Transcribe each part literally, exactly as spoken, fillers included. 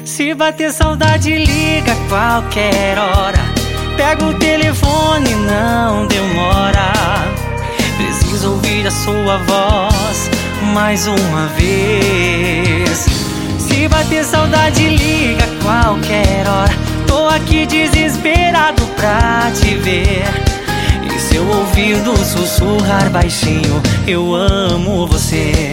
Se bater saudade, liga a qualquer hora. Pega o telefone, não demora. Preciso ouvir a sua voz mais uma vez. Se bater saudade, liga a qualquer hora. Tô aqui desesperado pra te ver. E seu ouvido sussurrar baixinho: eu amo você.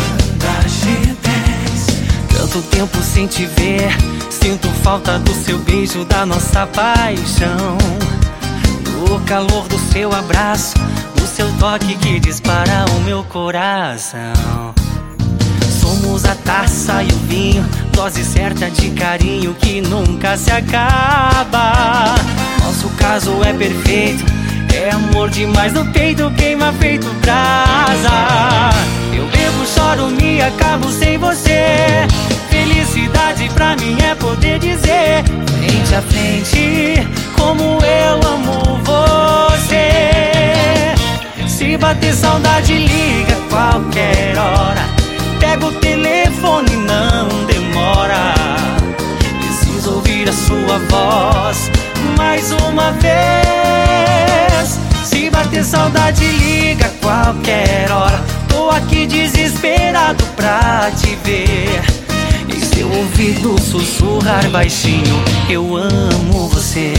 Tanto tempo sem te ver, sinto falta do seu beijo, da nossa paixão, do calor do seu abraço, do seu toque que dispara o meu coração. Somos a taça e o vinho, dose certa de carinho que nunca se acaba. Nosso caso é perfeito, é amor demais no peito, queima feito brasa. Eu bebo, choro, me acabo sem você. Felicidade pra mim é poder dizer, frente a frente, como eu amo você. Se bater saudade, liga a qualquer hora. Pega o telefone, não demora. Preciso ouvir a sua voz mais uma vez. Se bater saudade, liga a qualquer hora. Tô aqui desesperado pra te ver. E seu ouvido sussurrar baixinho: eu amo você.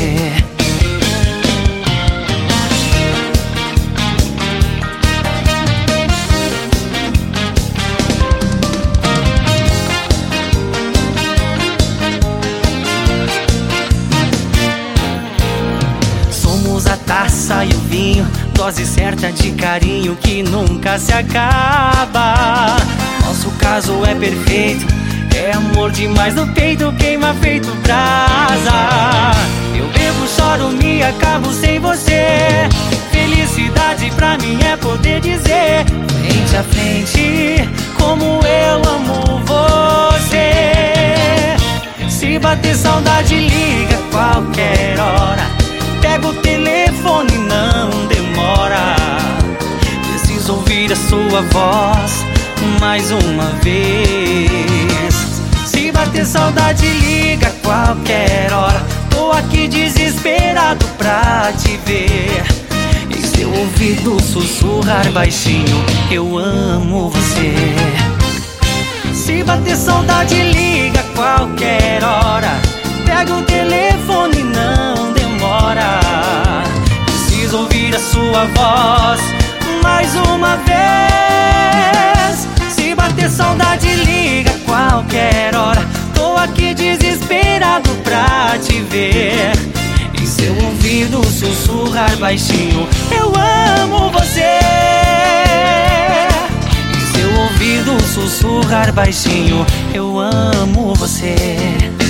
Somos a taça e o vinho, dose certa de carinho que nunca se acaba. Nosso caso é perfeito, é amor demais no peito, queima feito brasa. Eu bebo, choro, me acabo sem você. Felicidade pra mim é poder dizer, frente a frente, como eu amo você. Se bater saudade, liga a qualquer hora. Pega o telefone, não demora. Preciso ouvir a sua voz mais uma vez. Se bater saudade, liga a qualquer hora. Tô aqui desesperado pra te ver. E seu ouvido sussurrar baixinho: eu amo você. Se bater saudade, liga a qualquer hora. Pega o telefone, não demora. Preciso ouvir a sua voz mais uma vez. Se bater saudade, liga a qualquer hora. Tô aqui desesperado pra te ver. E seu ouvido sussurrar baixinho: eu amo você. E seu ouvido sussurrar baixinho: eu amo você.